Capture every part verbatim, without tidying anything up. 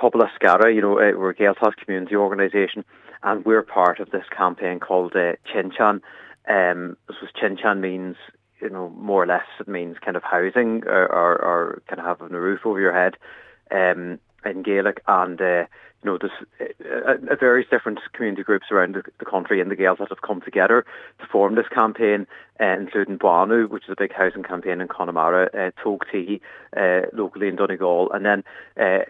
Pobla Scara, you know, uh, we're a Gaeltacht community organisation, and we're part of this campaign called uh, Chinchan. Um, this was Chinchan means, you know, more or less it means kind of housing or, or, or kind of having a roof over your head um, in Gaelic, and uh, you know, there's uh, uh, various different community groups around the, the country in the Gaeltacht have come together to form this campaign, uh, including Buanu, which is a big housing campaign in Connemara, uh, Tóg Tigh, uh, locally in Donegal, and then uh,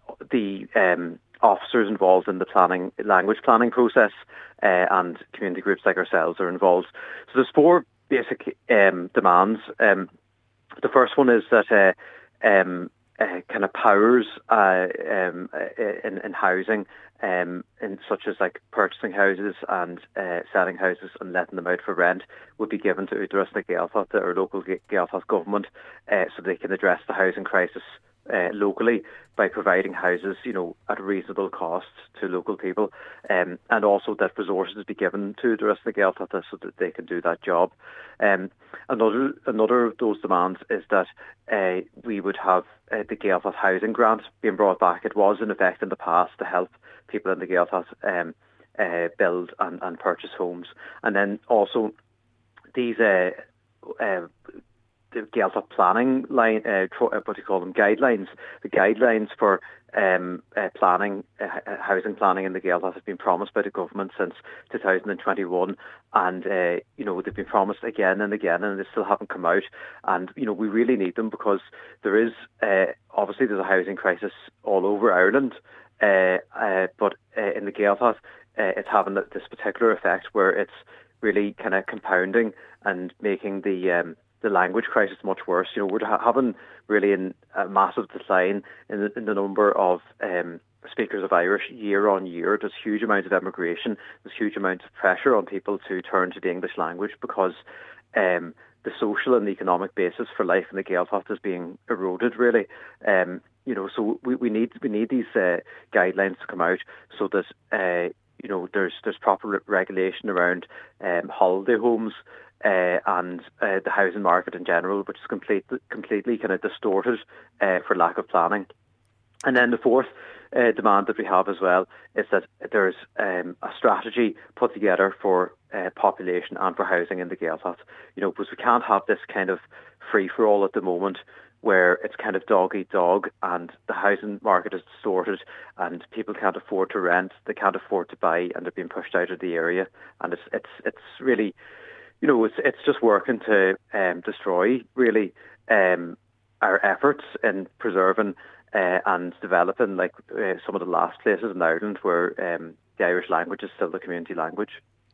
the um, officers involved in the planning, language planning process, uh, and community groups like ourselves are involved. So there's four basic um, demands. Um, the first one is that uh, um, uh, kind of powers uh, um, in, in housing, um, in such as like purchasing houses and uh, selling houses and letting them out for rent, would be given to Údarás na Gaeltacht, or local Gaeltacht government, uh, so they can address the housing crisis Uh, locally by providing houses, you know, at reasonable cost to local people, um, and also that resources be given to the rest of the Gaeltacht so that they can do that job. Um, another another of those demands is that uh, we would have uh, the Gaeltacht housing grant being brought back. It was in effect in the past to help people in the Gaeltacht um, uh, build and, and purchase homes, and then also these uh, uh, the Gaeltacht planning line, uh, what do you call them, guidelines. The guidelines for um, uh, planning, uh, housing planning in the Gaeltacht have been promised by the government since two thousand twenty-one, and uh, you know, they've been promised again and again, and they still haven't come out. And you know, we really need them because there is uh, obviously there's a housing crisis all over Ireland, uh, uh, but uh, in the Gaeltacht, uh, it's having this particular effect where it's really kind of compounding and making the um, the language crisis much worse. You know, we're ha- having really in a massive decline in the, in the number of um, speakers of Irish year on year. There's huge amounts of emigration. There's huge amounts of pressure on people to turn to the English language because um, the social and economic basis for life in the Gaeltacht is being eroded. Really, um, you know, so we, we need we need these uh, guidelines to come out so that uh, you know there's there's proper re- regulation around um, holiday homes. Uh, and uh, the housing market in general, which is complete, completely kind of distorted uh, for lack of planning. And then the fourth uh, demand that we have as well is that there's um, a strategy put together for uh, population and for housing in the Gaeltacht. You know, because we can't have this kind of free-for-all at the moment where it's kind of dog-eat-dog and the housing market is distorted and people can't afford to rent, they can't afford to buy, and they're being pushed out of the area. And it's it's it's really... You know, it's it's just working to um, destroy, really, um, our efforts in preserving uh, and developing, like, uh, some of the last places in Ireland where um, the Irish language is still the community language.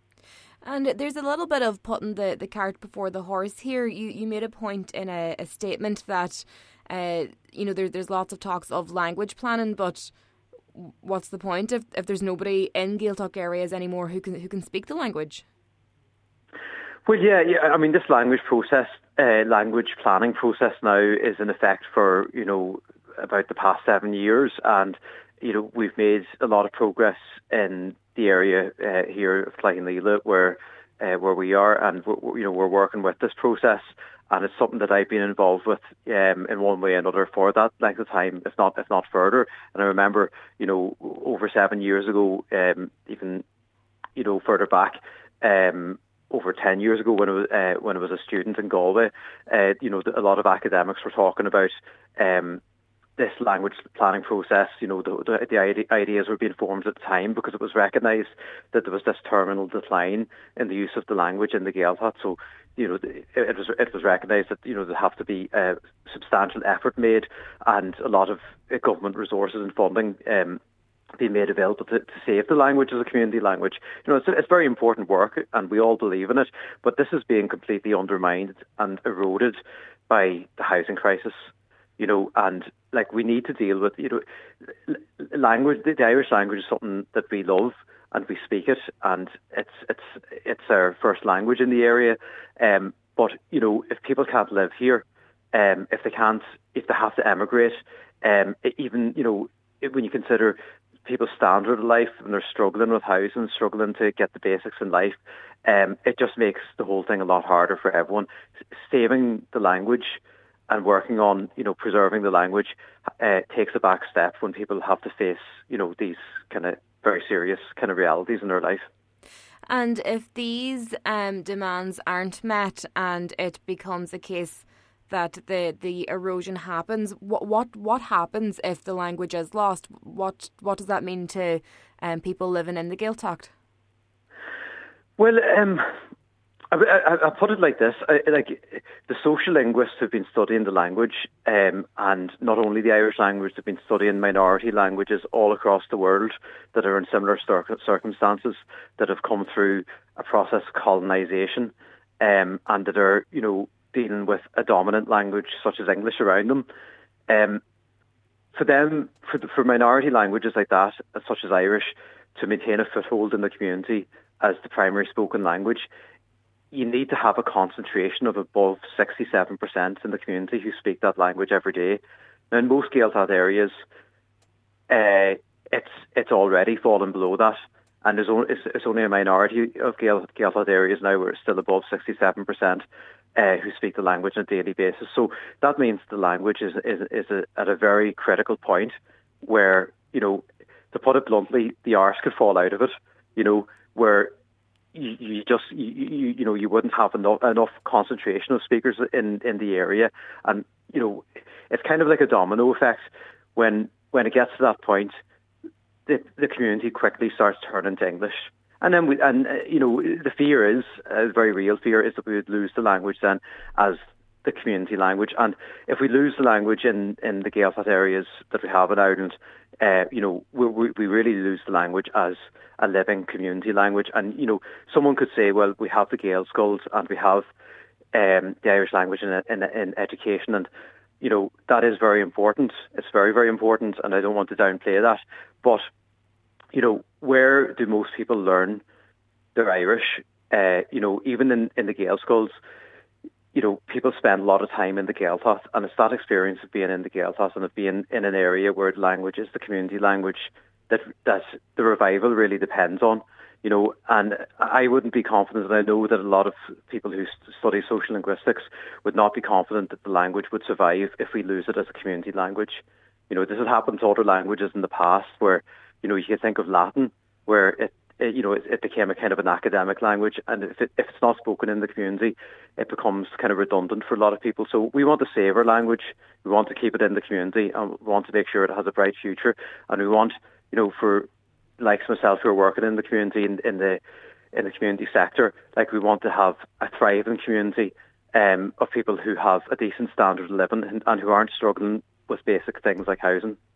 And there's a little bit of putting the, the cart before the horse here. You you made a point in a, a statement that, uh, you know, there, there's lots of talks of language planning, but what's the point if, if there's nobody in Gaeltacht areas anymore who can who can speak the language? Well, yeah, yeah. I mean, this language process, uh, language planning process now is in effect for, you know, about the past seven years. And, you know, we've made a lot of progress in the area uh, here of Claigh-on-Leala where, uh, where we are. And, we're, you know, we're working with this process. And it's something that I've been involved with um, in one way or another for that length of time, if not, if not further. And I remember, you know, over seven years ago, um, even, you know, further back, um, over ten years ago when I was, uh, when I was a student in Galway, uh, you know, a lot of academics were talking about um, this language planning process. You know, the, the, the ideas were being formed at the time because it was recognised that there was this terminal decline in the use of the language in the Gaeltacht. So, you know, it was it was recognised that, you know, there have to be a substantial effort made and a lot of government resources and funding um, being made available to, to save the language as a community language. You know, it's, it's very important work and we all believe in it, but this is being completely undermined and eroded by the housing crisis, you know, and like we need to deal with, you know, language, the, the Irish language is something that we love and we speak it and it's, it's, it's our first language in the area. Um, but, you know, if people can't live here, um, if they can't, if they have to emigrate, um, even, you know, when you consider people's standard of life and they're struggling with housing, struggling to get the basics in life, um, it just makes the whole thing a lot harder for everyone. Saving the language and working on, you know, preserving the language uh, takes a back step when people have to face, you know, these kind of very serious kind of realities in their life. And if these um, demands aren't met and it becomes a case that the, the erosion happens, what what what happens if the language is lost? What what does that mean to um, people living in the Gaeltacht? Well, um, I, I, I put it like this: I, like the social linguists have been studying the language, um, and not only the Irish language, they've been studying minority languages all across the world that are in similar cir- circumstances, that have come through a process of colonisation, um, and that are, you know, dealing with a dominant language such as English around them. Um, for them, for, the, for minority languages like that, such as Irish, to maintain a foothold in the community as the primary spoken language, you need to have a concentration of above sixty-seven percent in the community who speak that language every day. Now, in most Gaeltacht areas, uh, it's it's already fallen below that, and there's only, it's, it's only a minority of Gael, Gaeltacht areas now where it's still above sixty-seven percent uh, who speak the language on a daily basis. So that means the language is is, is a, at a very critical point where, you know, to put it bluntly, the arse could fall out of it, you know, where You, you just you, you you know you wouldn't have enough enough concentration of speakers in, in the area, and you know it's kind of like a domino effect. When when it gets to that point, the the community quickly starts turning to English, and then we and uh, you know the fear is a very real fear is that we would lose the language then as the community language, and if we lose the language in in the Gaeltacht areas that we have in Ireland, uh, you know we we really lose the language as a living community language. And, you know, someone could say, well, we have the Gaelscoils and we have um, the Irish language in, in, in education. And, you know, that is very important. It's very, very important. And I don't want to downplay that. But, you know, where do most people learn their Irish? Uh, you know, even in, in the Gaelscoils, you know, people spend a lot of time in the Gaeltacht. And it's that experience of being in the Gaeltacht and of being in an area where the language is the community language that that the revival really depends on, you know, and I wouldn't be confident, and I know that a lot of people who study social linguistics would not be confident that the language would survive if we lose it as a community language. You know, this has happened to other languages in the past where, you know, you can think of Latin, where it, it you know, it, it became a kind of an academic language, and if, it, if it's not spoken in the community, it becomes kind of redundant for a lot of people. So we want to save our language, we want to keep it in the community, and we want to make sure it has a bright future, and we want, you know, for likes myself who are working in the community, in, in the in the community sector, like we want to have a thriving community um, of people who have a decent standard of living and, and who aren't struggling with basic things like housing.